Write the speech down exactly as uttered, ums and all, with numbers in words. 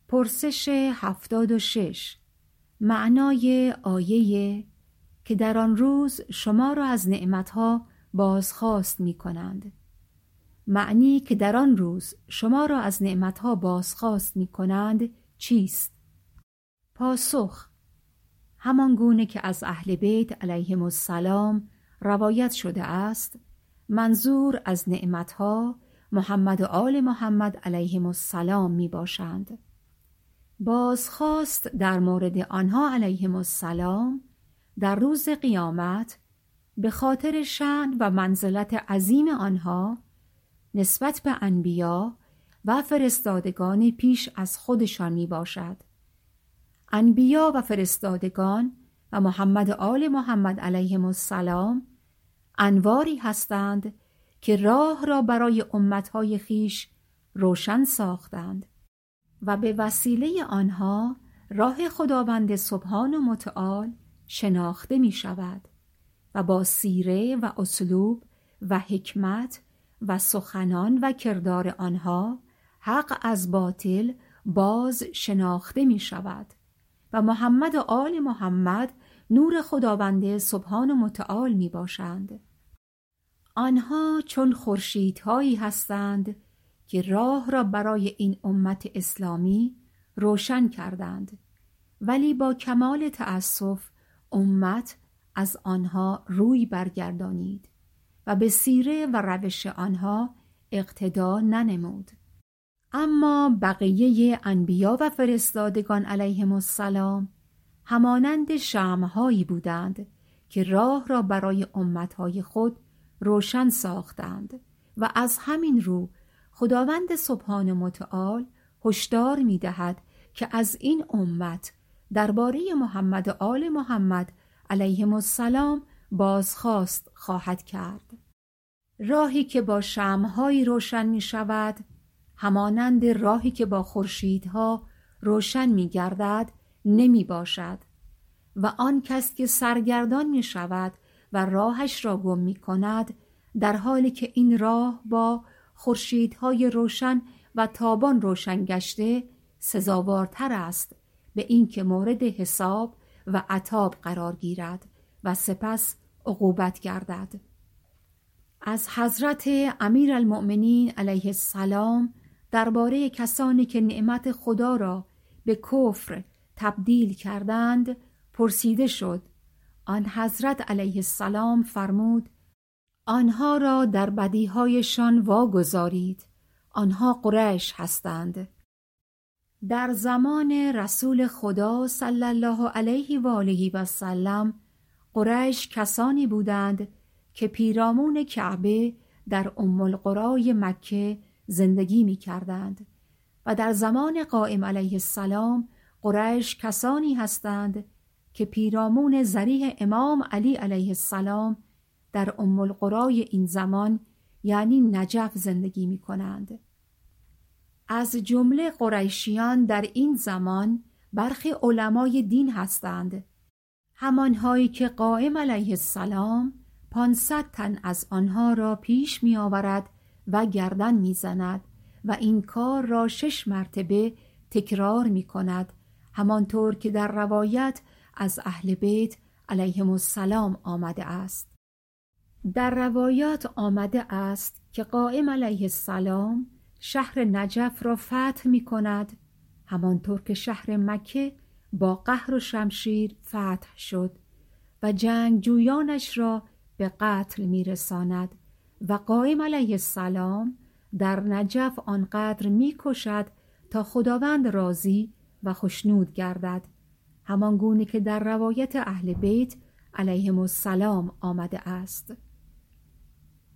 پرسش هفتاد و شش. معنای آیه که در آن روز شما را از نعمتها بازخواست می کنند. معنی که در آن روز شما را از نعمتها بازخواست می کنند چیست؟ پاسخ: همان گونه که از اهل بیت علیهم السلام روایت شده است، منظور از نعمتها محمد و آل محمد علیهم السلام می باشند. بازخواست در مورد آنها علیهم السلام در روز قیامت به خاطر شأن و منزلت عظیم آنها نسبت به انبیا و فرستادگان پیش از خودشان می باشد. انبیا و فرستادگان و محمد و آل محمد علیهم السلام انواری هستند که راه را برای امتهای خیش روشن ساختند و به وسیله آنها راه خداوند سبحان و متعال شناخته می شود و با سیره و اسلوب و حکمت و سخنان و کردار آنها حق از باطل باز شناخته می شود و محمد و آل محمد نور خداوند سبحان و متعال می باشند. آنها چون خورشیدهایی هستند که راه را برای این امت اسلامی روشن کردند، ولی با کمال تأسف امت از آنها روی برگردانید و به سیره و روش آنها اقتدا ننمود. اما بقیه انبیا و فرستادگان علیهم السلام همانند شمع‌هایی بودند که راه را برای امتهای خود روشن ساختند و از همین رو خداوند سبحان متعال هشدار می دهد که از این امت درباره محمد و آل محمد علیهم السلام بازخواست خواهد کرد. راهی که با شمع‌هایی روشن می شود همانند راهی که با خورشیدها روشن می گردد نمی باشد و آن کس که سرگردان می شود و راهش را گم می کند، در حالی که این راه با خورشیدهای روشن و تابان روشن گشته سزاوارتر است به اینکه مورد حساب و عتاب قرار گیرد و سپس عقوبت گردد. از حضرت امیرالمؤمنین علیه السلام درباره کسانی که نعمت خدا را به کفر تبدیل کردند پرسیده شد. آن حضرت علیه السلام فرمود: آنها را در بدیهایشان واگذارید، آنها قریش هستند. در زمان رسول خدا صلی الله علیه و آله و سلم قریش کسانی بودند که پیرامون کعبه در ام القری مکه زندگی می کردند و در زمان قائم علیه السلام قریش کسانی هستند که پیرامون ضریح امام علی علیه السلام در ام القری این زمان یعنی نجف زندگی می کنند. از جمله قریشیان در این زمان برخی علمای دین هستند، همانهایی که قائم علیه السلام پانصد تن از آنها را پیش می آورد و گردن می زند و این کار را شش مرتبه تکرار می کند، همانطور که در روایت از اهل بیت علیهم السلام آمده است. در روایات آمده است که قائم علیه السلام شهر نجف را فتح می کند، همانطور که شهر مکه با قهر و شمشیر فتح شد و جنگجویانش را به قتل می رساند و قائم علیه السلام در نجف آنقدر می کشد تا خداوند راضی و خشنود گردد، همان گونه که در روایت اهل بیت علیهم السلام آمده است.